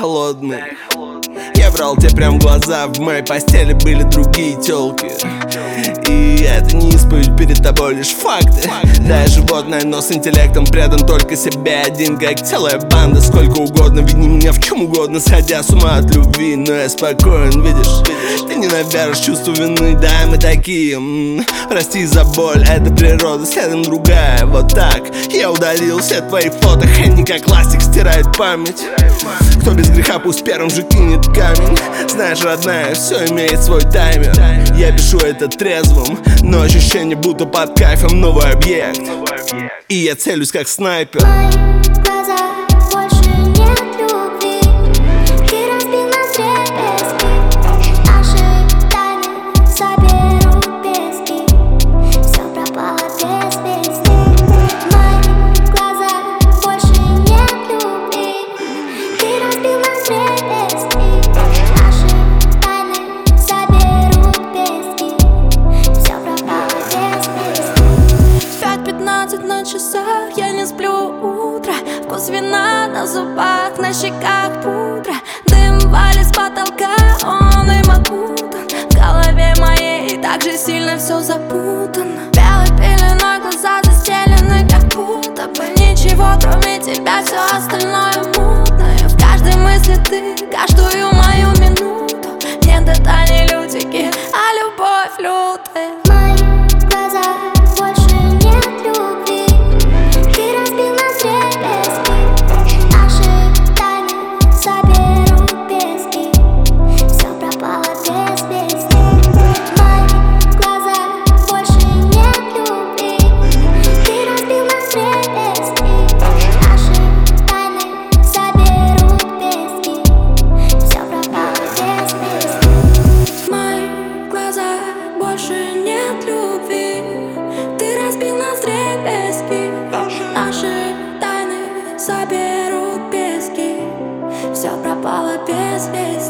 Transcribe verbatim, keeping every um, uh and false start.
холодный. Я брал тебя прям в глаза, в моей постели были другие тёлки. И это не исповедь перед тобой, лишь факты. Да, я животное, но с интеллектом предан только себе один, как целая банда. Сколько угодно, вини меня в чем угодно, сходя с ума от любви. Но я спокоен, видишь, ты не наверишь чувство вины. Да, мы такие, м-м, прости за боль, это природа, следом другая. Вот так я удалил все твои фото, они как ластик стирает память. Кто без греха, пусть первым же кинет камень. Знаешь, родная, все имеет свой таймер. Я пишу это трезвым, но ощущение будто под кайфом. Новый объект, и я целюсь как снайпер. На часах я не сплю утро, вкус вина на зубах, на щеках пудра. Дым валит с потолка, он им окутан. В голове моей так же сильно все запутано. Белой пеленой глаза застелены, как будто бы ничего кроме тебя, все остальное мутное. В каждой мысли ты, каждую мою минуту. Нет, это не лютики, а любовь лютая. Наши тайны соберут пески, все пропало без вести.